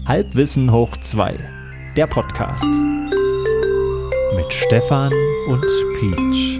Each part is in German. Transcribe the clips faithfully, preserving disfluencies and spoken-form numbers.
Halbwissen hoch zwei, der Podcast mit Stefan und Peach.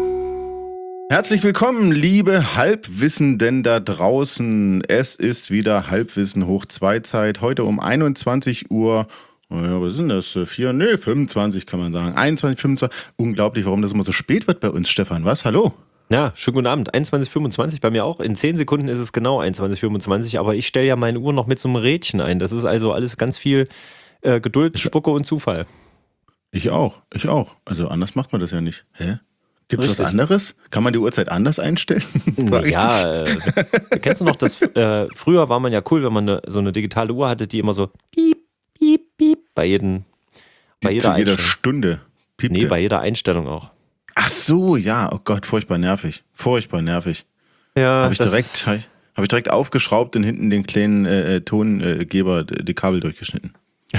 Herzlich willkommen, liebe Halbwissenden da draußen. Es ist wieder Halbwissen hoch zwei Zeit. Heute um einundzwanzig Uhr. Oh ja, was sind das? Vier? Nee, fünfundzwanzig kann man sagen. einundzwanzig, fünfundzwanzig. Unglaublich, warum das immer so spät wird bei uns, Stefan. Was? Hallo? Ja, schönen guten Abend. einundzwanzig fünfundzwanzig bei mir auch. In zehn Sekunden ist es genau einundzwanzig fünfundzwanzig, aber ich stelle ja meine Uhr noch mit so einem Rädchen ein. Das ist also alles ganz viel äh, Geduld, Spucke und Zufall. Ich auch, ich auch. Also anders macht man das ja nicht. Hä? Gibt es was Richtig. anderes? Kann man die Uhrzeit anders einstellen? Frag ich Ja, äh, kennst du noch, dass äh, früher war man ja cool, wenn man eine, so eine digitale Uhr hatte, die immer so piep, piep, piep bei jedem, bei Die jeder zu jeder Einstellung. Stunde piepte. Nee, bei jeder Einstellung auch. Ach so, ja. Oh Gott, furchtbar nervig. Furchtbar nervig. Ja, Habe ich, das direkt- ist- hab ich, hab ich direkt aufgeschraubt und hinten den kleinen äh, Tongeber die die Kabel durchgeschnitten.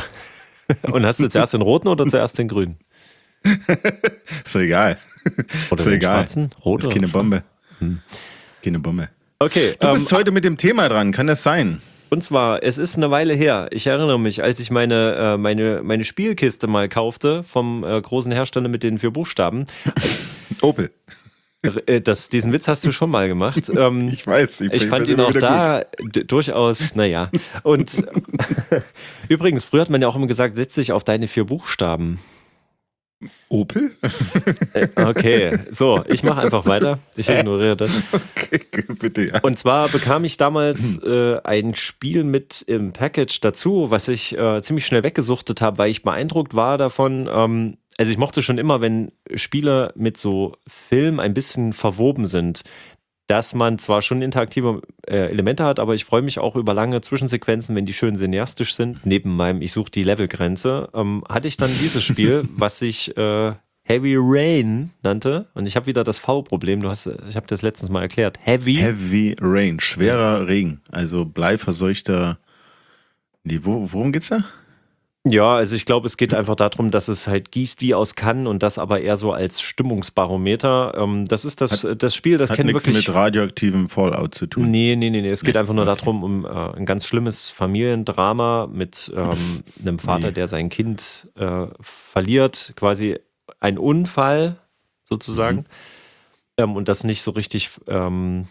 Und hast du zuerst den roten oder zuerst den grünen? Ist doch egal. Oder Ist den egal. schwarzen? Rot Ist oder keine schwarz? Bombe. Keine Bombe. Okay, Du ähm, bist heute mit dem Thema dran, kann das sein? Und zwar, es ist eine Weile her. Ich erinnere mich, als ich meine, äh, meine, meine Spielkiste mal kaufte vom äh, großen Hersteller mit den vier Buchstaben. Opel. Äh, das, diesen Witz hast du schon mal gemacht. Ähm, Ich weiß. ich fand ihn immer auch wieder da d- durchaus, naja. Und übrigens, früher hat man ja auch immer gesagt, setz dich auf deine vier Buchstaben. Gut. Opel? Äh, okay, so, ich mache einfach weiter. Ich ignoriere das. Okay, bitte, ja. Und zwar bekam ich damals äh, ein Spiel mit im Package dazu, was ich äh, ziemlich schnell weggesuchtet habe, weil ich beeindruckt war davon. Ähm, also ich mochte schon immer, wenn Spiele mit so Film ein bisschen verwoben sind, dass man zwar schon interaktive äh, Elemente hat, aber ich freue mich auch über lange Zwischensequenzen, wenn die schön cineastisch sind. Neben meinem Ich suche die Levelgrenze, ähm, hatte ich dann dieses Spiel, was sich äh, Heavy Rain nannte. Und ich habe wieder das V-Problem. Du hast, ich habe das letztens mal erklärt. Heavy. Heavy Rain, schwerer Regen. Also bleiverseuchter. Nee, wo, worum geht's da? Ja, also ich glaube, es geht einfach darum, dass es halt gießt wie aus Cannes und das aber eher so als Stimmungsbarometer. Ähm, das ist das, das Spiel, das Hat kennt nichts wirklich. mit radioaktivem Fallout zu tun. Nee, nee, nee, nee. Es geht Nee, einfach nur okay. darum, um äh, ein ganz schlimmes Familiendrama mit ähm, einem Vater, Nee. der sein Kind äh, verliert. Quasi ein Unfall sozusagen. Mhm. Ähm, und das nicht so richtig ähm,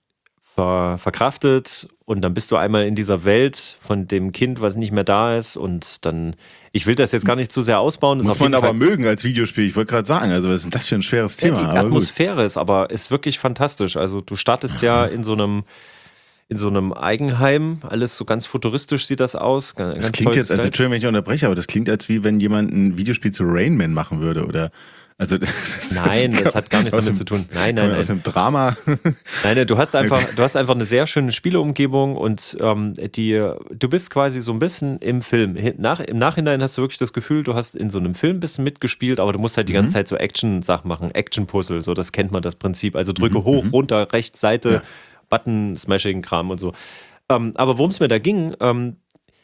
ver verkraftet. Und dann bist du einmal in dieser Welt von dem Kind, was nicht mehr da ist. Und dann, ich will das jetzt gar nicht zu sehr ausbauen. Das ist Muss auf man jeden aber Fall- mögen als Videospiel. Ich wollte gerade sagen, also was ist denn das für ein schweres Ja, Thema? die aber gut. Atmosphäre ist aber ist wirklich fantastisch. Also du startest ja in so einem in so einem Eigenheim, alles so ganz futuristisch sieht das aus. Ganz Das klingt toll jetzt, also gestylt. Entschuldigung, wenn ich unterbreche, aber das klingt, als wie wenn jemand ein Videospiel zu Rain Man machen würde, oder? Also, das ist Nein, das hat gar nichts aus damit dem- zu tun. Nein, kann nein, man aus nein. einem Drama. Nein, nein, du hast einfach, du hast einfach eine sehr schöne Spieleumgebung und ähm, die, du bist quasi so ein bisschen im Film. Hin- Nach, Im Nachhinein hast du wirklich das Gefühl, du hast in so einem Film ein bisschen mitgespielt, aber du musst halt die ganze Zeit so Action-Sachen machen, Action-Puzzle, so das kennt man das Prinzip. Also drücke hoch, runter, rechts, Seite, Ja. Button-Smashing-Kram und so. Ähm, aber worum es mir da ging, ähm,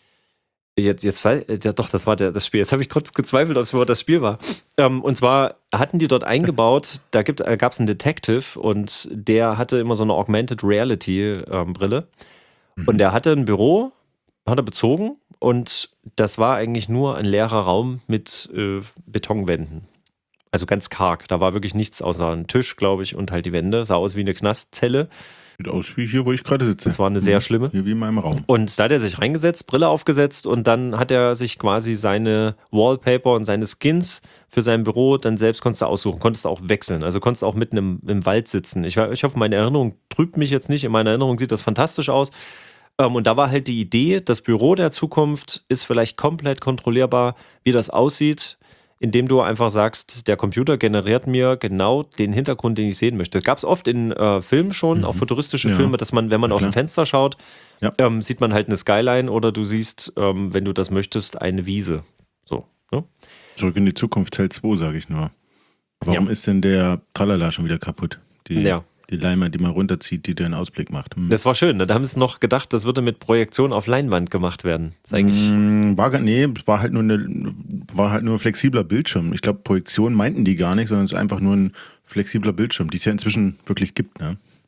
Jetzt, jetzt, fall- ja doch, das war der, das Spiel. Jetzt habe ich kurz gezweifelt, ob es überhaupt das Spiel war. Ähm, und zwar hatten die dort eingebaut, da gibt, äh, gab es einen Detective und der hatte immer so eine Augmented Reality ähm, Brille. Und der hatte ein Büro, hat er bezogen und das war eigentlich nur ein leerer Raum mit äh, Betonwänden. Also ganz karg. Da war wirklich nichts außer ein Tisch, glaube ich, und halt die Wände. Sah aus wie eine Knastzelle. Sieht aus wie hier, wo ich gerade sitze. Das war eine sehr schlimme. Hier wie in meinem Raum. Und da hat er sich reingesetzt, Brille aufgesetzt und dann hat er sich quasi seine Wallpaper und seine Skins für sein Büro dann selbst konntest du aussuchen, konntest du auch wechseln. Also konntest du auch mitten im, im Wald sitzen. Ich, ich hoffe, meine Erinnerung trübt mich jetzt nicht. In meiner Erinnerung sieht das fantastisch aus. Ähm, und da war halt die Idee, das Büro der Zukunft ist vielleicht komplett kontrollierbar, wie das aussieht, indem du einfach sagst, der Computer generiert mir genau den Hintergrund, den ich sehen möchte. Gab es oft in äh, Filmen schon, auch futuristische Ja. Filme, dass man, wenn man Ja, aus dem klar. Fenster schaut, Ja. ähm, sieht man halt eine Skyline oder du siehst, ähm, wenn du das möchtest, eine Wiese. So. Ne? Zurück in die Zukunft Teil zwei, sage ich nur. Warum Ja. ist denn der Tralala schon wieder kaputt? Die, Ja. die Leinwand, die man runterzieht, die den Ausblick macht. Hm. Das war schön. Ne? Da haben sie noch gedacht, das würde mit Projektion auf Leinwand gemacht werden. Das ist eigentlich. Mm, War, gar- nee, es war halt nur eine, war halt nur ein flexibler Bildschirm. Ich glaube, Projektion meinten die gar nicht, sondern es ist einfach nur ein flexibler Bildschirm, die es ja inzwischen wirklich gibt, ne?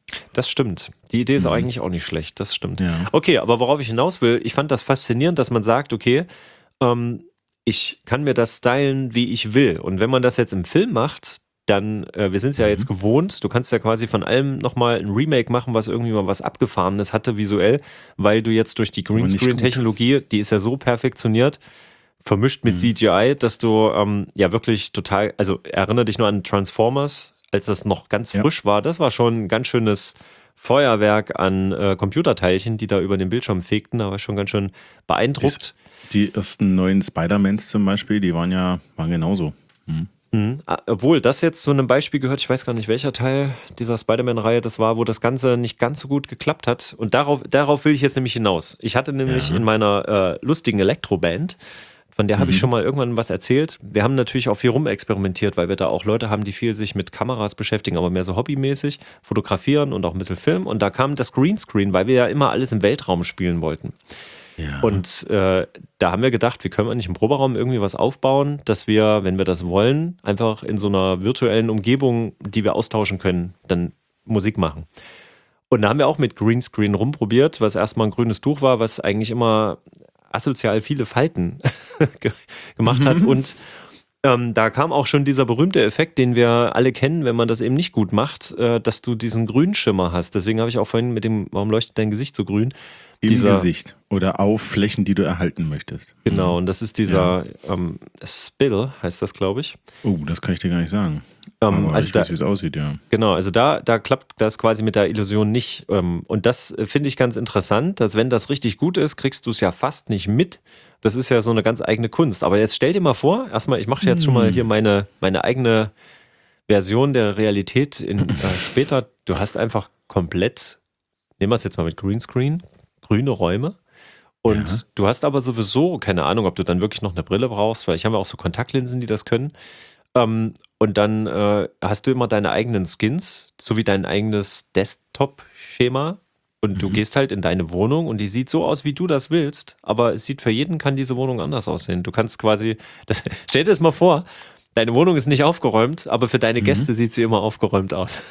Das stimmt. Die Idee ist Mhm. eigentlich auch nicht schlecht, das stimmt. Ja. Okay, aber worauf ich hinaus will, ich fand das faszinierend, dass man sagt, okay, ähm, ich kann mir das stylen, wie ich will. Und wenn man das jetzt im Film macht, dann, äh, wir sind es ja Mhm. jetzt gewohnt, du kannst ja quasi von allem nochmal ein Remake machen, was irgendwie mal was Abgefahrenes hatte visuell, weil du jetzt durch die Aber nicht Greenscreen-Technologie, die ist ja so perfektioniert, vermischt mit Mhm. C G I, dass du ähm, ja wirklich total, also erinnere dich nur an Transformers, als das noch ganz Ja. frisch war, das war schon ein ganz schönes Feuerwerk an äh, Computerteilchen, die da über den Bildschirm fegten, da war ich schon ganz schön beeindruckt. Die ersten neuen Spider-Mans zum Beispiel, die waren ja waren genauso. Mhm. Mhm. Ah, Obwohl das jetzt zu einem Beispiel gehört, ich weiß gar nicht, welcher Teil dieser Spider-Man-Reihe das war, wo das Ganze nicht ganz so gut geklappt hat. Und darauf, darauf will ich jetzt nämlich hinaus. Ich hatte nämlich Ja. in meiner äh, lustigen Elektroband, von der habe ich Mhm. schon mal irgendwann was erzählt. Wir haben natürlich auch viel rumexperimentiert, weil wir da auch Leute haben, die viel sich mit Kameras beschäftigen, aber mehr so hobbymäßig, fotografieren und auch ein bisschen filmen. Und da kam das Greenscreen, weil wir ja immer alles im Weltraum spielen wollten. Ja. Und äh, da haben wir gedacht, wie können wir nicht im Proberaum irgendwie was aufbauen, dass wir, wenn wir das wollen, einfach in so einer virtuellen Umgebung, die wir austauschen können, dann Musik machen. Und da haben wir auch mit Greenscreen rumprobiert, was erstmal ein grünes Tuch war, was eigentlich immer asozial viele Falten ge- gemacht hat. Und ähm, da kam auch schon dieser berühmte Effekt, den wir alle kennen, wenn man das eben nicht gut macht, äh, dass du diesen Grünschimmer hast. Deswegen habe ich auch vorhin mit dem, warum leuchtet dein Gesicht so grün? Im dieser- Gesicht oder auf Flächen, die du erhalten möchtest. Genau, und das ist dieser ähm, Spill, heißt das, glaube ich. Oh, das kann ich dir gar nicht sagen. Ähm, Aber also ich da, weiß, wie es aussieht, ja. genau, also da, da klappt das quasi mit der Illusion nicht. Ähm, und das äh, finde ich ganz interessant, dass wenn das richtig gut ist, kriegst du es ja fast nicht mit. Das ist ja so eine ganz eigene Kunst. Aber jetzt stell dir mal vor, erstmal, ich mache jetzt schon mal hier meine, meine eigene Version der Realität in, äh, später. Du hast einfach komplett, nehmen wir es jetzt mal mit Greenscreen, grüne Räume. Und Ja. du hast aber sowieso, keine Ahnung, ob du dann wirklich noch eine Brille brauchst, weil ich habe auch so Kontaktlinsen, die das können. Ähm, und dann äh, hast du immer deine eigenen Skins, sowie dein eigenes Desktop-Schema. Und du Mhm. gehst halt in deine Wohnung und die sieht so aus, wie du das willst. Aber es sieht für jeden, kann diese Wohnung anders aussehen. Du kannst quasi, das, stell dir das mal vor, deine Wohnung ist nicht aufgeräumt, aber für deine Mhm. Gäste sieht sie immer aufgeräumt aus.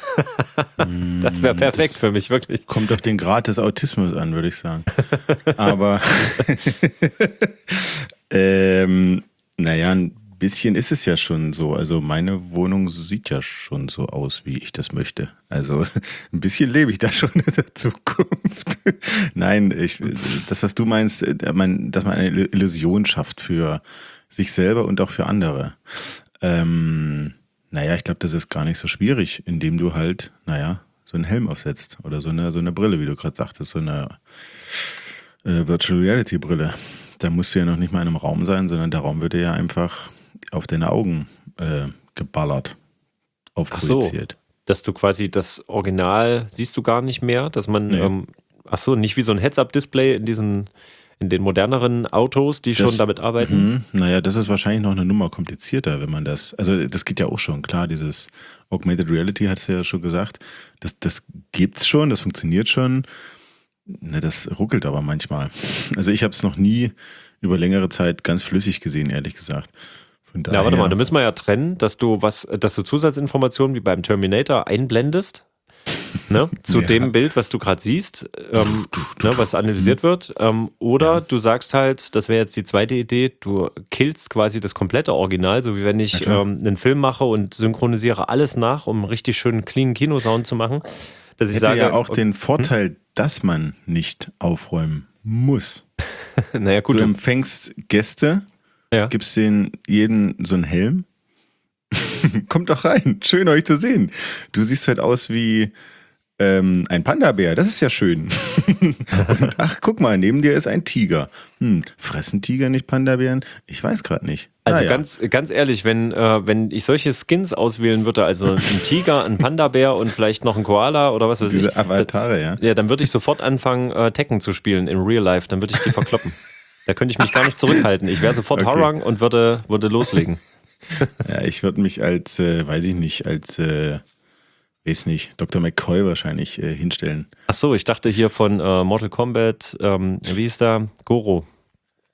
Das wäre perfekt für mich, wirklich. Kommt auf den Grad des Autismus an, würde ich sagen. Aber ähm, naja, ein bisschen ist es ja schon so. Also meine Wohnung sieht ja schon so aus, wie ich das möchte. Also ein bisschen lebe ich da schon in der Zukunft. Nein, ich, das, was du meinst, äh, man, dass man eine Illusion schafft für sich selber und auch für andere. Ähm, naja, ich glaube, das ist gar nicht so schwierig, indem du halt, naja, so einen Helm aufsetzt oder so eine, so eine Brille, wie du gerade sagtest, so eine äh, Virtual Reality Brille. Da musst du ja noch nicht mal in einem Raum sein, sondern der Raum wird dir ja einfach auf deine Augen äh, geballert, aufprojiziert. Dass du quasi das Original siehst du gar nicht mehr, dass man, Nee. ähm, ach so, nicht wie so ein Heads-Up-Display in diesen, in den moderneren Autos, die Das- schon damit arbeiten. Mhm. Naja, das ist wahrscheinlich noch eine Nummer komplizierter, wenn man das, also das geht ja auch schon, klar, dieses Augmented Reality hat es ja schon gesagt, das, das gibt's schon, das funktioniert schon, ne, das ruckelt aber manchmal. Also ich habe es noch nie über längere Zeit ganz flüssig gesehen, ehrlich gesagt. Von daher, Ja, warte mal, da müssen wir ja trennen, dass du was, dass du Zusatzinformationen wie beim Terminator einblendest, ne, zu Ja. dem Bild, was du gerade siehst, ähm, ne, was analysiert wird. Ähm, oder Ja. du sagst halt, das wäre jetzt die zweite Idee, du killst quasi das komplette Original, so wie wenn ich Ja, klar. ähm, einen Film mache und synchronisiere alles nach, um einen richtig schönen clean Kinosound zu machen. Dass ich hätte sage, ja auch okay, den Vorteil, dass man nicht aufräumen muss. naja, gut, Du du, empfängst Gäste, ja. gibst denen jeden so einen Helm. Kommt doch rein, schön euch zu sehen. Du siehst halt aus wie ähm, ein Panda-Bär, das ist ja schön. Und ach, guck mal, neben dir ist ein Tiger. Hm, fressen Tiger nicht Panda-Bären? Ich weiß gerade nicht. Also Naja. ganz, ganz ehrlich, wenn, äh, wenn ich solche Skins auswählen würde, also ein Tiger, ein Panda-Bär und vielleicht noch ein Koala oder was weiß Diese ich, Avatare, ja. ja, dann würde ich sofort anfangen, äh, Tekken zu spielen in Real Life. Dann würde ich die verkloppen. Da könnte ich mich gar nicht zurückhalten. Ich wäre sofort Okay. Harang und würde, würde loslegen. Ja, ich würde mich als, äh, weiß ich nicht, als, äh, weiß nicht, Doktor McCoy wahrscheinlich äh, hinstellen. Ach so, ich dachte hier von äh, Mortal Kombat, ähm, wie ist da? Goro.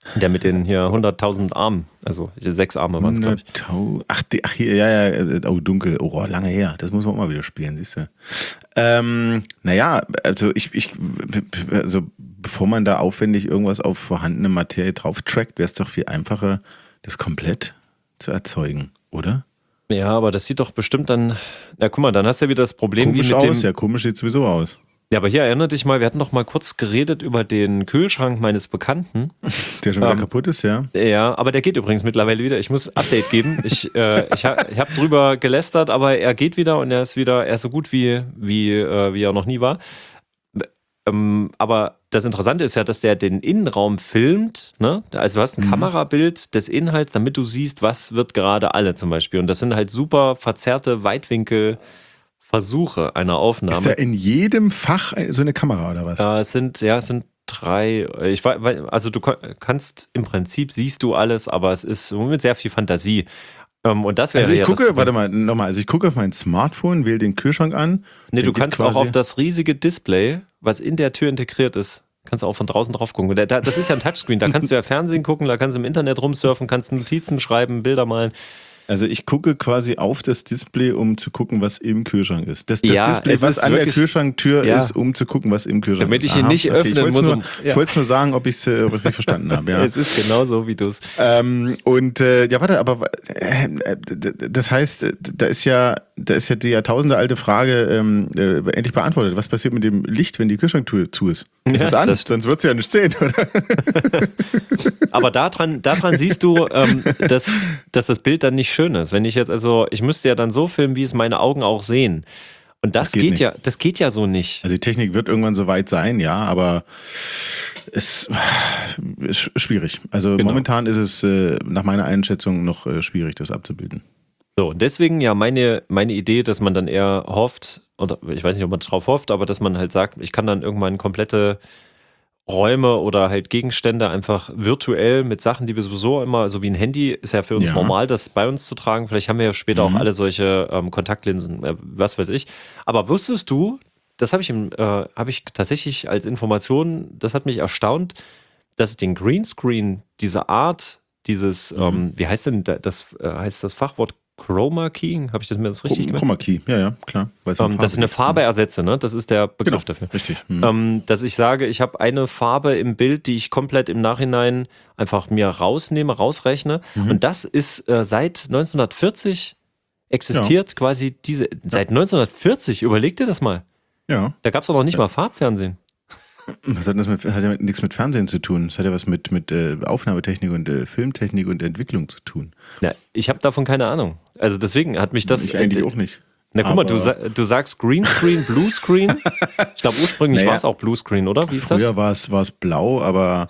Der mit den hier hunderttausend Armen, also sechs Arme waren es, glaube ich. Ach, die, ach, hier, ja, ja, oh, dunkel, oh, lange her, das muss man auch mal wieder spielen, siehst du. Ähm, naja, also ich, ich, also bevor man da aufwendig irgendwas auf vorhandene Materie drauf trackt, wäre es doch viel einfacher, das komplett zu erzeugen, oder? Ja, aber das sieht doch bestimmt dann, na guck mal, dann hast du ja wieder das Problem, komisch wie mit aus, dem... ja, komisch sieht sowieso aus. Ja, aber hier erinnere dich mal, wir hatten doch mal kurz geredet über den Kühlschrank meines Bekannten. Der schon wieder ähm, kaputt ist, ja. Ja, aber der geht übrigens mittlerweile wieder. Ich muss Update geben. Ich, äh, ich, ha, ich habe drüber gelästert, aber er geht wieder und er ist wieder, er ist so gut wie, wie, äh, wie er noch nie war. Ähm, aber das Interessante ist ja, dass der den Innenraum filmt. Ne? Also du hast ein mhm. Kamerabild des Inhalts, damit du siehst, was wird gerade alle zum Beispiel. Und das sind halt super verzerrte Weitwinkel- Versuche einer Aufnahme. Ist da in jedem Fach so eine Kamera oder was? Äh, es sind, ja, es sind drei. Ich weiß, also du kannst im Prinzip siehst du alles, aber es ist mit sehr viel Fantasie. Ähm, und das wäre also ich ja gucke, das warte mal, nochmal, also ich gucke auf mein Smartphone, wähle den Kühlschrank an. Nee, du kannst auch auf das riesige Display, was in der Tür integriert ist, kannst du auch von draußen drauf gucken. Das ist ja ein Touchscreen, da kannst du ja Fernsehen gucken, da kannst du im Internet rumsurfen, kannst Notizen schreiben, Bilder malen. Also ich gucke quasi auf das Display, um zu gucken, was im Kühlschrank ist. Das, das ja, Display, was an der Kühlschranktür ja. ist, um zu gucken, was im Kühlschrank Damit ist. Damit ich ihn Aha, nicht okay. öffnen ich muss. Nur, um, ja. Ich wollte es nur sagen, ob ich es äh, richtig verstanden habe. Ja. Es ist genau so, wie du es... Ähm, und äh, ja, warte, aber äh, das heißt, da ist ja, da ist ja die jahrtausendealte Frage ähm, äh, endlich beantwortet. Was passiert mit dem Licht, wenn die Kühlschranktür zu ist? Ist ja, es an? Das Sonst wird es ja nicht sehen, oder? Aber daran, daran siehst du, ähm, dass, dass das Bild dann nicht schön ist. Wenn ich jetzt, also ich müsste ja dann so filmen, wie es meine Augen auch sehen. Und das, das geht, geht ja, das geht ja so nicht. Also die Technik wird irgendwann so weit sein, ja, aber es ist schwierig. Also genau. Momentan ist es äh, nach meiner Einschätzung noch äh, schwierig, das abzubilden. So, und deswegen ja meine, meine Idee, dass man dann eher hofft, oder ich weiß nicht, ob man drauf hofft, aber dass man halt sagt, ich kann dann irgendwann komplette Räume oder halt Gegenstände einfach virtuell mit Sachen, die wir sowieso immer, also wie ein Handy, ist ja für uns ja. normal, das bei uns zu tragen. Vielleicht haben wir ja später mhm. auch alle solche ähm, Kontaktlinsen, äh, was weiß ich. Aber wusstest du, das habe ich, im, äh, hab ich tatsächlich als Information, das hat mich erstaunt, dass es den Greenscreen, diese Art, dieses, mhm. ähm, wie heißt denn das, äh, heißt das Fachwort Chroma Key? Habe ich das mir das richtig gemacht? Chroma Key, ja, ja, klar. Ähm, dass ich eine Farbe ersetze, ne? Das ist der Begriff genau, dafür. Richtig. Mhm. Ähm, dass ich sage, ich habe eine Farbe im Bild, die ich komplett im Nachhinein einfach mir rausnehme, rausrechne. Mhm. Und das ist äh, seit neunzehnhundertvierzig existiert ja. quasi diese, ja. seit neunzehnhundertvierzig, überleg dir das mal. Ja. Da gab es doch noch nicht ja. mal Farbfernsehen. Das hat, das mit, hat ja mit, nichts mit Fernsehen zu tun. Das hat ja was mit, mit äh, Aufnahmetechnik und äh, Filmtechnik und Entwicklung zu tun. Ja, ich habe davon keine Ahnung. Also deswegen hat mich das... Ich eigentlich äh, auch nicht. Na guck mal, du, du sagst Greenscreen, Bluescreen. Ich glaube ursprünglich naja, war es auch Bluescreen, oder? Wie ist das? Früher war es, war es blau, aber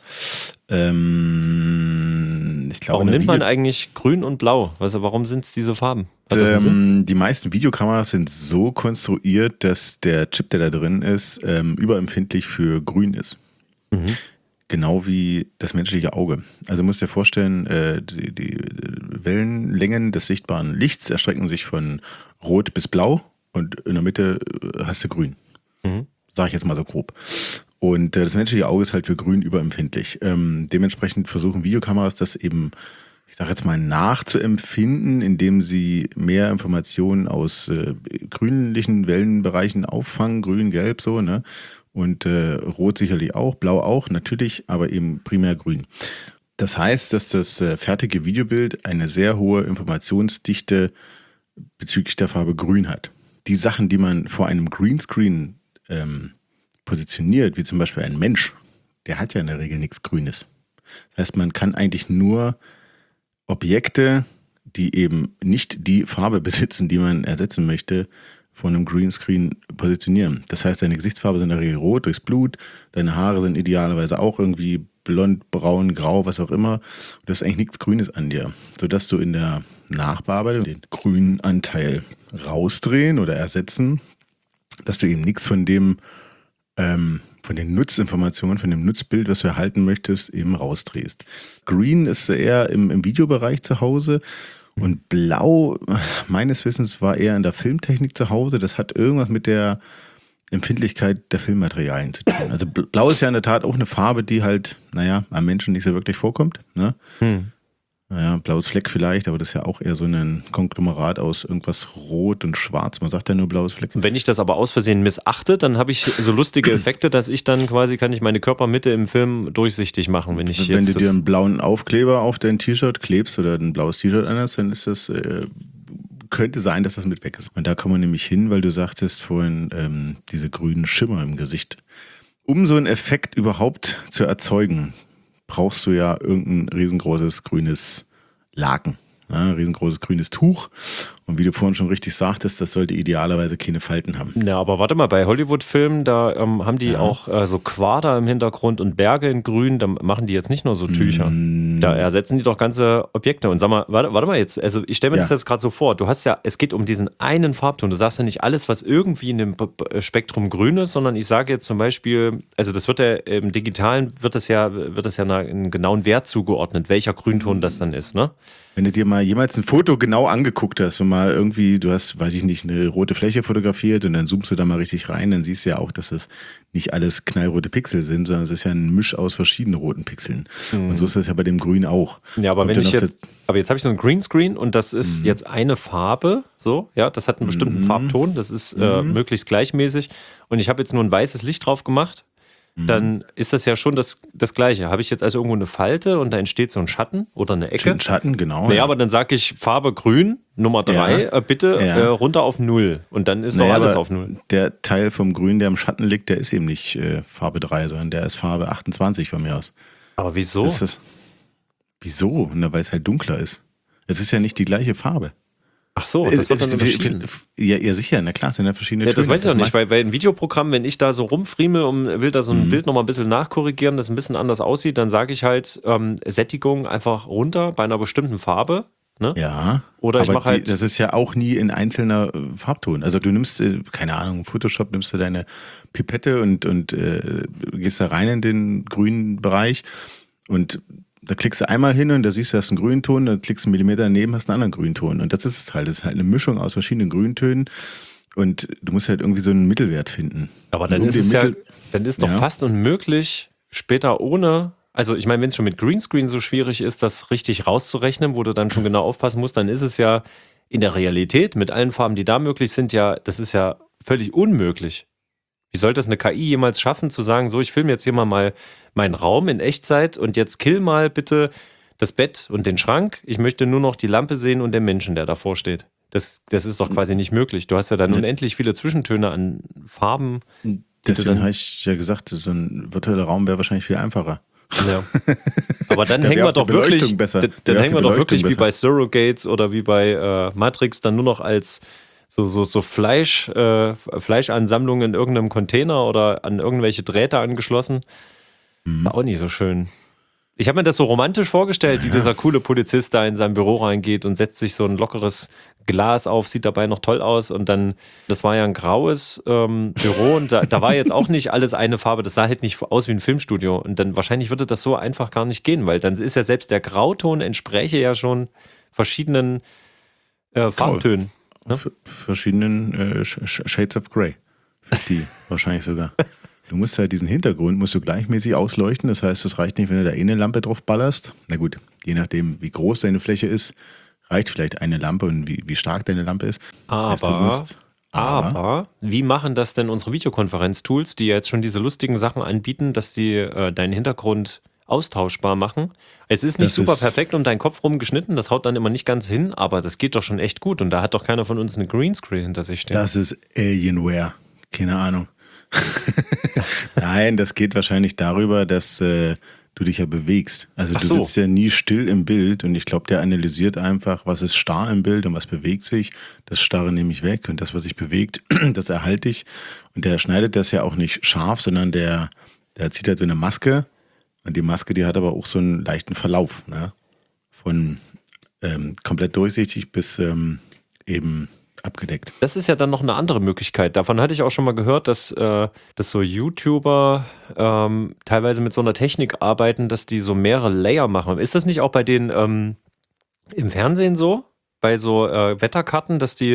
ähm, ich glaube... Warum nimmt man eigentlich grün und blau? Also warum sind es diese Farben? Ähm, die meisten Videokameras sind so konstruiert, dass der Chip, der da drin ist, ähm, überempfindlich für grün ist. Mhm. Genau wie das menschliche Auge. Also du musst dir vorstellen, äh, die, die Wellenlängen des sichtbaren Lichts erstrecken sich von rot bis blau und in der Mitte hast du grün. Mhm. Sag ich jetzt mal so grob. Und äh, das menschliche Auge ist halt für grün überempfindlich. Ähm, dementsprechend versuchen Videokameras das eben, ich sage jetzt mal, nachzuempfinden, indem sie mehr Informationen aus äh, grünlichen Wellenbereichen auffangen, grün, gelb, so, ne? Und äh, rot sicherlich auch, blau auch, natürlich, aber eben primär grün. Das heißt, dass das äh, fertige Videobild eine sehr hohe Informationsdichte bezüglich der Farbe grün hat. Die Sachen, die man vor einem Greenscreen ähm, positioniert, wie zum Beispiel ein Mensch, der hat ja in der Regel nichts Grünes. Das heißt, man kann eigentlich nur Objekte, die eben nicht die Farbe besitzen, die man ersetzen möchte, von einem Greenscreen positionieren. Das heißt, deine Gesichtsfarbe sind in der Regel rot durchs Blut, deine Haare sind idealerweise auch irgendwie blond, braun, grau, was auch immer. Du hast eigentlich nichts Grünes an dir, sodass du in der Nachbearbeitung den grünen Anteil rausdrehen oder ersetzen, dass du eben nichts von dem, ähm, von den Nutzinformationen, von dem Nutzbild, was du erhalten möchtest, eben rausdrehst. Green ist eher im, im Videobereich zu Hause. Und blau, meines Wissens, war eher in der Filmtechnik zu Hause. Das hat irgendwas mit der Empfindlichkeit der Filmmaterialien zu tun. Also Blau ist ja in der Tat auch eine Farbe, die halt, naja, am Menschen nicht so wirklich vorkommt. Ne? Hm. Naja, blaues Fleck vielleicht, aber das ist ja auch eher so ein Konglomerat aus irgendwas Rot und Schwarz. Man sagt ja nur blaues Fleck. Wenn ich das aber aus Versehen missachte, dann habe ich so lustige Effekte, dass ich dann quasi, kann ich meine Körpermitte im Film durchsichtig machen. Wenn, ich wenn jetzt du dir einen blauen Aufkleber auf dein T-Shirt klebst oder ein blaues T-Shirt anhast, dann ist das, äh, könnte sein, dass das mit weg ist. Und da kommen wir nämlich hin, weil du sagtest vorhin, ähm, diese grünen Schimmer im Gesicht. Um so einen Effekt überhaupt zu erzeugen, brauchst du ja irgendein riesengroßes grünes Laken, ja, ein riesengroßes grünes Tuch. Und wie du vorhin schon richtig sagtest, das sollte idealerweise keine Falten haben. Ja, aber warte mal, bei Hollywood-Filmen, da ähm, haben die ja auch äh, so Quader im Hintergrund und Berge in grün, da machen die jetzt nicht nur so Tücher. Mm. Da ersetzen die doch ganze Objekte. Und sag mal, warte, warte mal jetzt, also ich stelle mir ja. das jetzt gerade so vor, du hast ja, es geht um diesen einen Farbton, du sagst ja nicht alles, was irgendwie in dem Spektrum grün ist, sondern ich sage jetzt zum Beispiel, also das wird ja im Digitalen, wird das ja, wird das ja einen genauen Wert zugeordnet, welcher Grünton das dann ist, ne? Wenn du dir mal jemals ein Foto genau angeguckt hast und mal irgendwie, du hast, weiß ich nicht, eine rote Fläche fotografiert und dann zoomst du da mal richtig rein, dann siehst du ja auch, dass das nicht alles knallrote Pixel sind, sondern es ist ja ein Misch aus verschiedenen roten Pixeln. Mhm. Und so ist das ja bei dem Grün auch. Ja, aber wenn ich jetzt, aber jetzt habe ich so ein Greenscreen und das ist mhm. jetzt eine Farbe, so, ja, das hat einen bestimmten mhm. Farbton, das ist äh, mhm. möglichst gleichmäßig und ich habe jetzt nur ein weißes Licht drauf gemacht. Dann ist das ja schon das, das Gleiche. Habe ich jetzt also irgendwo eine Falte und da entsteht so ein Schatten oder eine Ecke? Ein Schatten, genau. Naja, ja. aber dann sage ich Farbe grün, Nummer drei, ja. äh, bitte ja. äh, runter auf null. Und dann ist naja, doch alles auf null. Der Teil vom Grün, der im Schatten liegt, der ist eben nicht äh, Farbe drei, sondern der ist Farbe achtundzwanzig von mir aus. Aber wieso? Ist das, wieso? Na, weil es halt dunkler ist. Es ist ja nicht die gleiche Farbe. Ach so, das wird dann unterschieden. Ja, ja, sicher, na klar, sind ja verschiedene ja, das Töne. Weiß ich noch nicht, weil bei einem Videoprogramm, wenn ich da so rumfriemel und will da so ein mhm. Bild nochmal ein bisschen nachkorrigieren, das ein bisschen anders aussieht, dann sage ich halt ähm, Sättigung einfach runter bei einer bestimmten Farbe. Ne? Ja, oder ich mache halt. Die, das ist ja auch nie in einzelner Farbton. Also du nimmst, keine Ahnung, Photoshop, nimmst du deine Pipette und, und äh, gehst da rein in den grünen Bereich und da klickst du einmal hin und da siehst du, hast einen Grünton, dann klickst du einen Millimeter daneben, hast einen anderen Grünton. Und das ist es halt. Das ist halt eine Mischung aus verschiedenen Grüntönen. Und du musst halt irgendwie so einen Mittelwert finden. Aber dann um ist es Mittel- ja, dann ist doch ja. fast unmöglich, später ohne, also ich meine, wenn es schon mit Greenscreen so schwierig ist, das richtig rauszurechnen, wo du dann schon genau aufpassen musst, dann ist es ja in der Realität mit allen Farben, die da möglich sind, ja, das ist ja völlig unmöglich. Wie soll das eine K I jemals schaffen, zu sagen, so, ich filme jetzt hier mal, mal meinen Raum in Echtzeit und jetzt kill mal bitte das Bett und den Schrank. Ich möchte nur noch die Lampe sehen und den Menschen, der davor steht. Das, das ist doch quasi nicht möglich. Du hast ja dann ja. unendlich viele Zwischentöne an Farben. Deswegen habe ich ja gesagt, so ein virtueller Raum wäre wahrscheinlich viel einfacher. Ja. Aber dann da hängen wir doch wirklich, besser. dann, dann hängen wir doch wirklich besser. Wie bei Surrogates oder wie bei äh, Matrix dann nur noch als so, so, so Fleisch, äh, Fleischansammlungen in irgendeinem Container oder an irgendwelche Drähte angeschlossen. Mhm. War auch nicht so schön. Ich habe mir das so romantisch vorgestellt, wie ja. dieser coole Polizist da in sein Büro reingeht und setzt sich so ein lockeres Glas auf, sieht dabei noch toll aus und dann, das war ja ein graues ähm, Büro und da, da war jetzt auch nicht alles eine Farbe, das sah halt nicht aus wie ein Filmstudio und dann wahrscheinlich würde das so einfach gar nicht gehen, weil dann ist ja selbst der Grauton entspräche ja schon verschiedenen äh, Farbtönen. Ne? Verschiedenen äh, Shades of Grey. fünfzig wahrscheinlich sogar. Du musst halt diesen Hintergrund musst du gleichmäßig ausleuchten. Das heißt, es reicht nicht, wenn du da eh eine Lampe drauf ballerst. Na gut, je nachdem, wie groß deine Fläche ist, reicht vielleicht eine Lampe und wie, wie stark deine Lampe ist. Aber, das heißt, musst, aber, aber, wie machen das denn unsere Videokonferenz-Tools, die jetzt schon diese lustigen Sachen anbieten, dass die äh, deinen Hintergrund austauschbar machen? Es ist nicht das super ist perfekt um deinen Kopf rumgeschnitten, das haut dann immer nicht ganz hin, aber das geht doch schon echt gut und da hat doch keiner von uns eine Greenscreen hinter sich stehen. Das ist Alienware, keine Ahnung. Nein, das geht wahrscheinlich darüber, dass äh, du dich ja bewegst. Also Ach du so. sitzt ja nie still im Bild und ich glaube, der analysiert einfach, was ist starr im Bild und was bewegt sich. Das Starre nehme ich weg und das, was sich bewegt, das erhalte ich. Und der schneidet das ja auch nicht scharf, sondern der, der zieht halt so eine Maske und die Maske, die hat aber auch so einen leichten Verlauf, ne? Von ähm, komplett durchsichtig bis ähm, eben abgedeckt. Das ist ja dann noch eine andere Möglichkeit. Davon hatte ich auch schon mal gehört, dass, äh, dass so YouTuber ähm, teilweise mit so einer Technik arbeiten, dass die so mehrere Layer machen. Ist das nicht auch bei denen ähm, im Fernsehen so? Bei so äh, Wetterkarten, dass die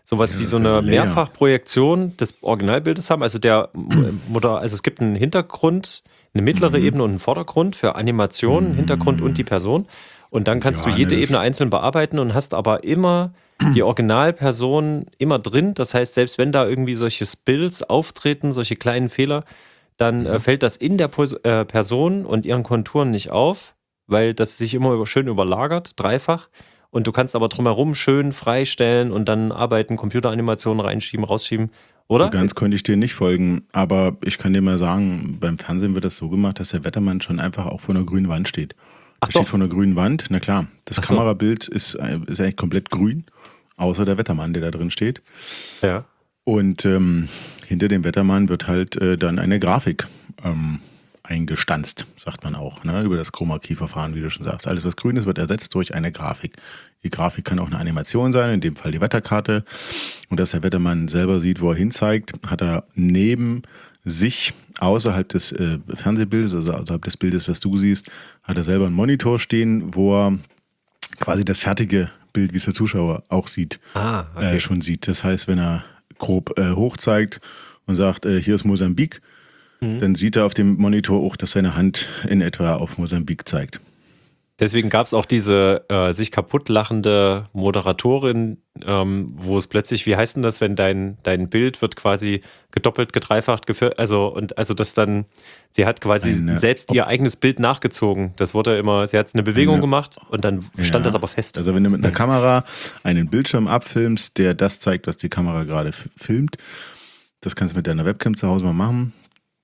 sowas Ja, wie das so wäre eine leer. Mehrfachprojektion des Originalbildes haben. Also der Mutter, also es gibt einen Hintergrund, eine mittlere Mhm. Ebene und einen Vordergrund für Animationen, Hintergrund und die Person. Und dann kannst Ja, du jede ne, das- Ebene einzeln bearbeiten und hast aber immer die Originalperson immer drin. Das heißt, selbst wenn da irgendwie solche Spills auftreten, solche kleinen Fehler, dann äh, fällt das in der Pos äh, Person und ihren Konturen nicht auf, weil das sich immer über, schön überlagert, dreifach. Und du kannst aber drumherum schön freistellen und dann arbeiten, Computeranimationen reinschieben, rausschieben, oder? So ganz konnte ich dir nicht folgen, aber ich kann dir mal sagen, beim Fernsehen wird das so gemacht, dass der Wettermann schon einfach auch vor einer grünen Wand steht. Ach Er steht doch. vor einer grünen Wand, na klar. Das Ach so. Kamerabild ist, äh, ist eigentlich komplett grün, außer der Wettermann, der da drin steht. Ja. Und ähm, hinter dem Wettermann wird halt äh, dann eine Grafik ähm, eingestanzt, sagt man auch, ne? Über das Chroma-Key-Verfahren, wie du schon sagst. Alles, was grün ist, wird ersetzt durch eine Grafik. Die Grafik kann auch eine Animation sein, in dem Fall die Wetterkarte. Und dass der Wettermann selber sieht, wo er hinzeigt, hat er neben sich, außerhalb des äh, Fernsehbildes, also außerhalb des Bildes, was du siehst, hat er selber einen Monitor stehen, wo er quasi das fertige Bild, wie es der Zuschauer auch sieht, Ah, okay. äh, schon sieht. Das heißt, wenn er grob äh, hoch zeigt und sagt, äh, hier ist Mosambik, Mhm. dann sieht er auf dem Monitor auch, dass seine Hand in etwa auf Mosambik zeigt. Deswegen gab es auch diese äh, sich kaputt lachende Moderatorin, ähm, wo es plötzlich, wie heißt denn das, wenn dein, dein Bild wird quasi gedoppelt, gedreifacht, geführt, also und also das dann, sie hat quasi Eine selbst ihr eigenes Bild nachgezogen. Das wurde immer, sie hat eine Bewegung Eine- gemacht und dann stand Ja. das aber fest. Also wenn du mit einer Kamera einen Bildschirm abfilmst, der das zeigt, was die Kamera gerade f- filmt, das kannst du mit deiner Webcam zu Hause mal machen,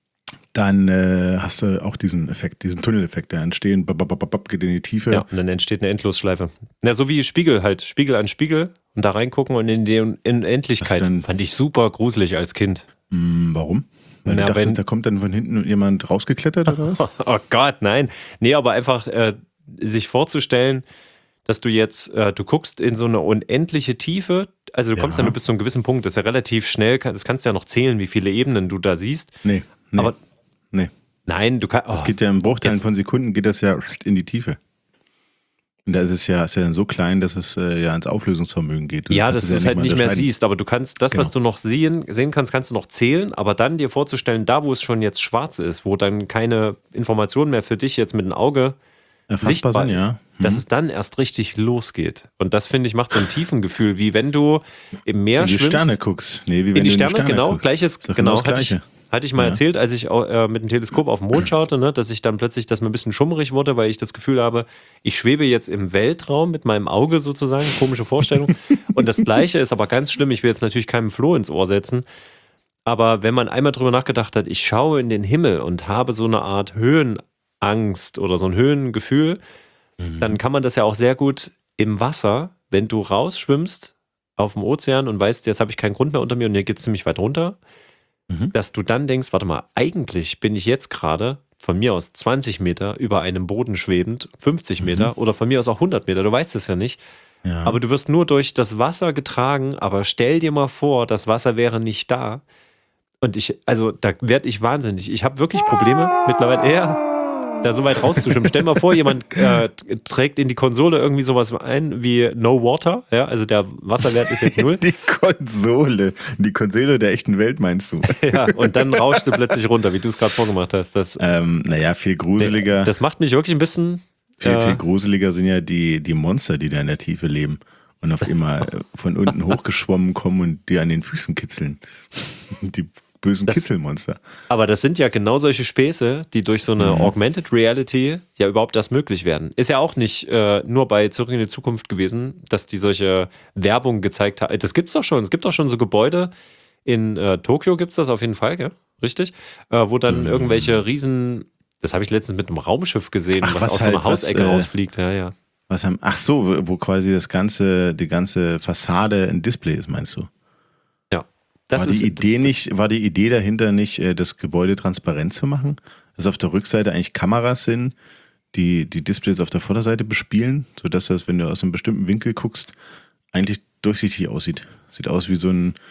dann äh, hast du auch diesen Effekt, diesen Tunneleffekt, der entstehen, bap, bap, bap, bap, geht in die Tiefe. Ja, und dann entsteht eine Endlosschleife. Ja, so wie Spiegel halt, Spiegel an Spiegel und da reingucken und in die Unendlichkeit. Hast du dann- Fand ich super gruselig als Kind. Hm, warum? Weil Na, du dachtest, wenn- da kommt dann von hinten jemand rausgeklettert oder was? Oh Gott, nein. Nee, aber einfach äh, sich vorzustellen, dass du jetzt, äh, du guckst in so eine unendliche Tiefe, also du kommst Ja. dann nur bis zu einem gewissen Punkt, das ist ja relativ schnell, kann- das kannst du ja noch zählen, wie viele Ebenen du da siehst. Nee, nee, Aber nee. nein, du kannst. Das geht ja in Bruchteilen jetzt- von Sekunden, geht das ja in die Tiefe. Und da ist es ja, ist ja dann so klein, dass es äh, ja ins Auflösungsvermögen geht. Du Ja, kannst dass es du es halt mal nicht mehr unterscheiden. siehst, aber du kannst das, was Genau. du noch sehen, sehen kannst, kannst du noch zählen, aber dann dir vorzustellen, da wo es schon jetzt schwarz ist, wo dann keine Information mehr für dich jetzt mit dem Auge Erfassbar sichtbar sein, ist, ja. dass Mhm. es dann erst richtig losgeht. Und das, finde ich, macht so ein Tiefengefühl, wie wenn du im Meer Wenn du die schwimmst. Sterne guckst. Nee, wie wenn in die du Sterne, genau, guckst. gleiches, Ist doch genau, das hatte ich, Gleiche. hatte ich mal Ja. erzählt, als ich auch, äh, mit dem Teleskop auf den Mond schaute, ne, dass ich dann plötzlich, dass mir ein bisschen schummrig wurde, weil ich das Gefühl habe, ich schwebe jetzt im Weltraum mit meinem Auge sozusagen, komische Vorstellung. Und das Gleiche ist aber ganz schlimm, ich will jetzt natürlich keinem Floh ins Ohr setzen, aber wenn man einmal drüber nachgedacht hat, ich schaue in den Himmel und habe so eine Art Höhenangst oder so ein Höhengefühl, dann kann man das ja auch sehr gut im Wasser, wenn du rausschwimmst auf dem Ozean und weißt, jetzt habe ich keinen Grund mehr unter mir und hier geht es ziemlich weit runter, Mhm. dass du dann denkst, warte mal, eigentlich bin ich jetzt gerade von mir aus zwanzig Meter über einem Boden schwebend, fünfzig Meter oder von mir aus auch hundert Meter, du weißt es ja nicht, Ja. aber du wirst nur durch das Wasser getragen, aber stell dir mal vor, das Wasser wäre nicht da und ich, also da werde ich wahnsinnig, ich habe wirklich Probleme mittlerweile, ja, da so weit rauszuschwimmen. Stell mal vor, jemand äh, trägt in die Konsole irgendwie sowas ein wie No Water, ja, also der Wasserwert ist jetzt null. Die Konsole. Die Konsole der echten Welt, meinst du? Ja, und dann rauschst du plötzlich runter, wie du es gerade vorgemacht hast. Das, ähm, naja, viel gruseliger. das macht mich wirklich ein bisschen. viel, äh, viel gruseliger sind ja die, die Monster, die da in der Tiefe leben und auf immer äh, von unten hochgeschwommen kommen und die an den Füßen kitzeln. Die bösen Das- Kitzelmonster. Aber das sind ja genau solche Späße, die durch so eine Mhm. Augmented Reality ja überhaupt erst möglich werden. Ist ja auch nicht äh, nur bei Zurück in die Zukunft gewesen, dass die solche Werbung gezeigt haben. Das gibt's doch schon. Es gibt doch schon so Gebäude. In äh, Tokio gibt's das auf jeden Fall, gell? Richtig? Äh, wo dann Mhm. irgendwelche riesen. Das habe ich letztens mit einem Raumschiff gesehen, Ach, was, was aus so halt, einer Hausecke was, äh, rausfliegt. Ja, ja. Was haben, ach so, wo- wo quasi das ganze, die ganze Fassade ein Display ist, meinst du? Ja. Das war ist die Idee nicht, war die Idee dahinter nicht, äh, das Gebäude transparent zu machen? Dass auf der Rückseite eigentlich Kameras sind, die die Displays auf der Vorderseite bespielen, sodass das, wenn du aus einem bestimmten Winkel guckst, eigentlich durchsichtig aussieht. Sieht aus wie so ein, wie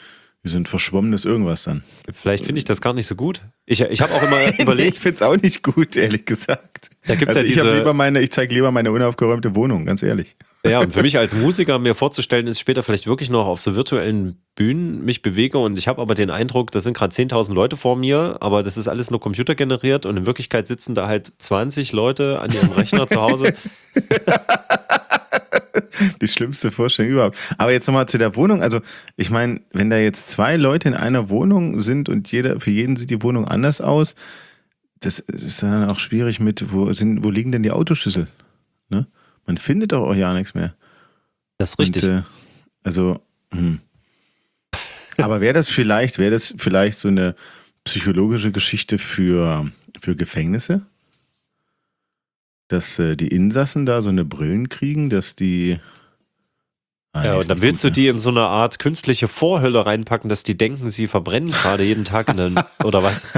Wie so ein verschwommenes Irgendwas dann. Vielleicht finde ich das gar nicht so gut. Ich, ich habe auch immer überlegt. Ich finde es auch nicht gut, ehrlich gesagt. Da gibt's also ja ich diese, lieber meine, ich zeige lieber meine unaufgeräumte Wohnung, ganz ehrlich. Ja, und für mich als Musiker mir vorzustellen, ist später vielleicht wirklich noch auf so virtuellen Bühnen mich bewege und ich habe aber den Eindruck, da sind gerade zehntausend Leute vor mir, aber das ist alles nur computergeneriert und in Wirklichkeit sitzen da halt zwanzig Leute an ihrem Rechner zu Hause. Die schlimmste Vorstellung überhaupt. Aber jetzt nochmal zu der Wohnung. Also ich meine, wenn da jetzt zwei Leute in einer Wohnung sind und jeder, für jeden sieht die Wohnung anders aus, das ist dann auch schwierig mit, wo, sind, wo liegen denn die Autoschlüssel? Ne? Man findet doch auch ja nichts mehr. Das ist richtig. Und, äh, also, hm. Aber wäre das vielleicht, wäre das vielleicht so eine psychologische Geschichte für, für Gefängnisse? Dass äh, die Insassen da so eine Brillen kriegen, dass die... Ah, Ja, nee, und dann ist willst nicht du gut, die in so eine Art künstliche Vorhülle reinpacken, dass die denken, sie verbrennen gerade jeden Tag in den, oder was?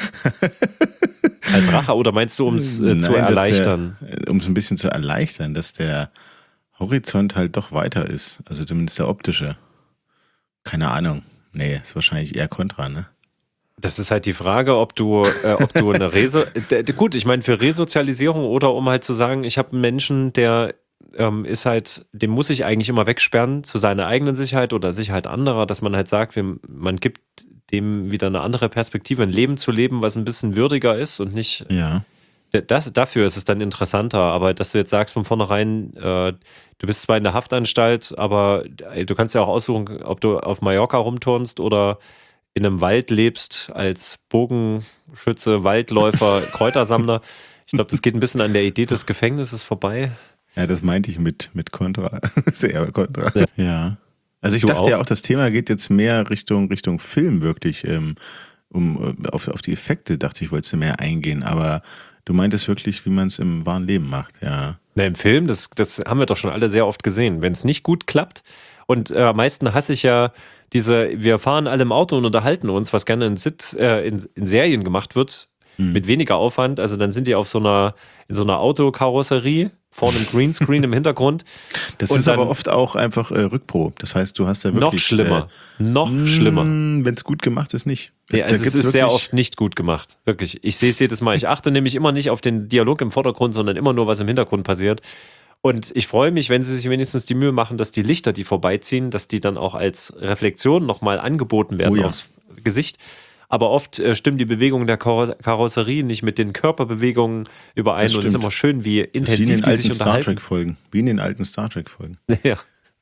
Als Rache, oder meinst du, um es äh, zu Nein, dass erleichtern? Um es ein bisschen zu erleichtern, dass der Horizont halt doch weiter ist. Also zumindest der optische. Keine Ahnung. Nee, ist wahrscheinlich eher kontra, ne? Das ist halt die Frage, ob du, äh, ob du eine Reso... D- d- Gut, ich meine für Resozialisierung oder um halt zu sagen, ich habe einen Menschen, der ähm, ist halt, den muss ich eigentlich immer wegsperren zu seiner eigenen Sicherheit oder Sicherheit anderer, dass man halt sagt, wir, man gibt dem wieder eine andere Perspektive, ein Leben zu leben, was ein bisschen würdiger ist und nicht... Ja. Das, dafür ist es dann interessanter, aber dass du jetzt sagst von vornherein, äh, du bist zwar in der Haftanstalt, aber äh, du kannst ja auch aussuchen, ob du auf Mallorca rumturnst oder in einem Wald lebst als Bogenschütze, Waldläufer, Kräutersammler. Ich glaube, das geht ein bisschen an der Idee des Gefängnisses vorbei. Ja, das meinte ich mit, mit Kontra. Sehr Kontra. Ja. Ja. Also ich Du dachte auch? ja auch, das Thema geht jetzt mehr Richtung, Richtung Film wirklich. Ähm, um, auf, auf die Effekte dachte ich, wolltest du mehr eingehen. Aber du meintest wirklich, wie man es im wahren Leben macht, ja. Na, im Film, das, das haben wir doch schon alle sehr oft gesehen. Wenn es nicht gut klappt, und äh, am meisten hasse ich ja diese, wir fahren alle im Auto und unterhalten uns, was gerne in, Sit, äh, in, in Serien gemacht wird, Hm. mit weniger Aufwand. Also dann sind die auf so einer, in so einer Autokarosserie, vorne im Greenscreen im Hintergrund. Das Und ist dann- aber oft auch einfach äh, Rückprobe. Das heißt, du hast ja wirklich... Noch schlimmer. noch schlimmer. Wenn es gut gemacht ist, nicht. Das- Ja, da also es gibt's ist sehr wirklich- oft nicht gut gemacht. Wirklich. Ich sehe es jedes Mal. Ich achte nämlich immer nicht auf den Dialog im Vordergrund, sondern immer nur, was im Hintergrund passiert. Und ich freue mich, wenn sie sich wenigstens die Mühe machen, dass die Lichter, die vorbeiziehen, dass die dann auch als Reflexion nochmal angeboten werden Oh ja. aufs Gesicht. Aber oft äh, stimmen die Bewegungen der Karo- Karosserie nicht mit den Körperbewegungen überein. Das Und es ist stimmt. immer schön, wie Das ist wie in intensiv den die alten sich Star unterhalten. Trek-Folgen. Wie in den alten Star Trek-Folgen. Ja.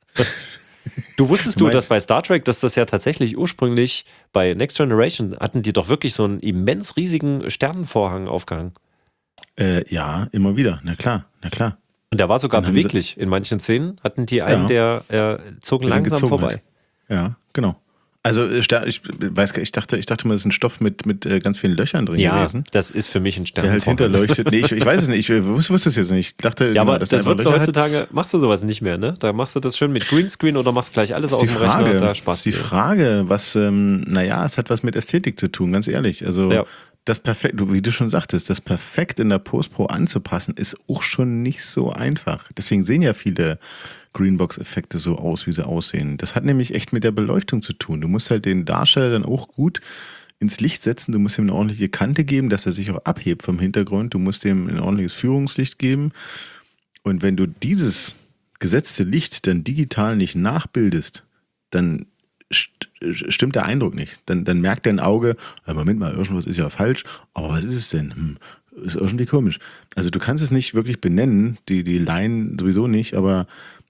Du wusstest Du du, dass meinst- bei Star Trek, dass das ja tatsächlich ursprünglich bei Next Generation hatten die doch wirklich so einen immens riesigen Sternenvorhang aufgehangen. Äh, ja, immer wieder. Na klar, na klar. Und der war sogar Dann haben sie- beweglich. In manchen Szenen hatten die einen, der äh, zog Der langsam gezogen vorbei. hat. Ja, genau. Also äh, Ster- ich weiß gar- ich dachte, ich dachte mal, das ist ein Stoff mit, mit äh, ganz vielen Löchern drin Ja, gewesen. das ist für mich ein Der halt Sternenvorhang. hinterleuchtet. Nee, ich, ich weiß es nicht. Ich wusste, wusste es jetzt nicht. Ich dachte, Ja, genau, aber dass das der wird einfach so Löcher hat. heutzutage, machst du sowas nicht mehr, ne? Da machst du das schön mit Greenscreen oder machst gleich alles aus Das ist dem die Frage. Rechner. Da Das Spaß. ist die Frage, was, ähm, naja, es hat was mit Ästhetik zu tun, ganz ehrlich. Also Ja. das perfekt, du- wie du schon sagtest, das perfekt in der Post-Pro anzupassen, ist auch schon nicht so einfach. Deswegen sehen ja viele Greenbox-Effekte so aus, wie sie aussehen. Das hat nämlich echt mit der Beleuchtung zu tun. Du musst halt den Darsteller dann auch gut ins Licht setzen. Du musst ihm eine ordentliche Kante geben, dass er sich auch abhebt vom Hintergrund. Du musst ihm ein ordentliches Führungslicht geben. Und wenn du dieses gesetzte Licht dann digital nicht nachbildest, dann st stimmt der Eindruck nicht. Dann, dann merkt dein Auge, "Ja, Moment mal, irgendwas ist ja falsch, aber was ist es denn? Hm, ist irgendwie komisch." Also du kannst es nicht wirklich benennen, die, die Laien sowieso nicht, aber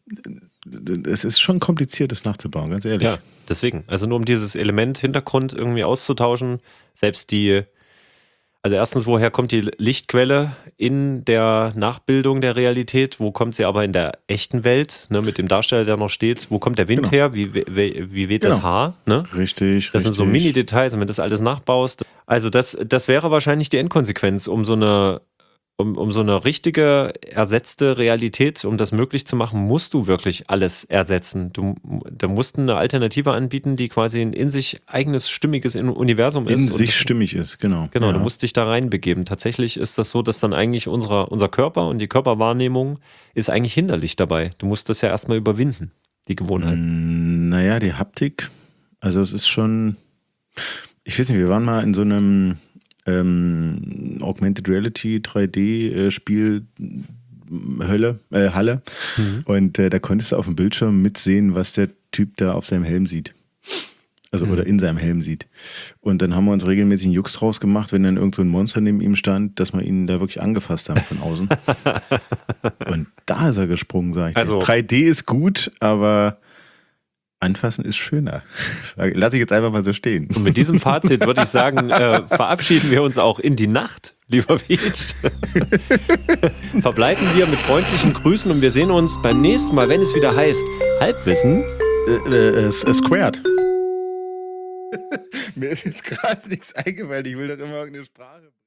es ist schon kompliziert, das nachzubauen, ganz ehrlich. Ja, deswegen. Also nur um dieses Element Hintergrund irgendwie auszutauschen. Selbst die, also erstens, woher kommt die Lichtquelle in der Nachbildung der Realität? Wo kommt sie aber in der echten Welt, ne, mit dem Darsteller, der noch steht? Wo kommt der Wind Genau. her? Wie, wie, wie weht das Genau. Haar? Ne? Richtig, Das sind so richtig. Mini-Details und wenn du das alles nachbaust. Also das, das wäre wahrscheinlich die Endkonsequenz, um so eine, um, um so eine richtige, ersetzte Realität, um das möglich zu machen, musst du wirklich alles ersetzen. Du, da musst du eine Alternative anbieten, die quasi ein in sich eigenes, stimmiges Universum In ist. Und sich das, stimmig ist, genau. Genau, ja. du musst dich da reinbegeben. Tatsächlich ist das so, dass dann eigentlich unser, unser Körper und die Körperwahrnehmung ist eigentlich hinderlich dabei. Du musst das ja erstmal überwinden, die Gewohnheit. Mm, Naja, die Haptik Also es ist schon, ich weiß nicht, wir waren mal in so einem ähm, Augmented Reality drei D-Spiel Hölle, äh, Halle mhm. und äh, da konntest du auf dem Bildschirm mitsehen, was der Typ da auf seinem Helm sieht. Also mhm. oder in seinem Helm sieht. Und dann haben wir uns regelmäßig einen Jux draus gemacht, wenn dann irgend so ein Monster neben ihm stand, dass wir ihn da wirklich angefasst haben von außen. Und da ist er gesprungen, sag ich dir. Also drei D ist gut, aber anfassen ist schöner. Lass ich jetzt einfach mal so stehen. Und mit diesem Fazit würde ich sagen, äh, verabschieden wir uns auch in die Nacht, lieber Peach. Verbleiben wir mit freundlichen Grüßen und wir sehen uns beim nächsten Mal, wenn es wieder heißt Halbwissen. Äh, äh, äh, Squared. Mir ist jetzt gerade nichts eingefallen. Ich will doch immer irgendeine Sprache.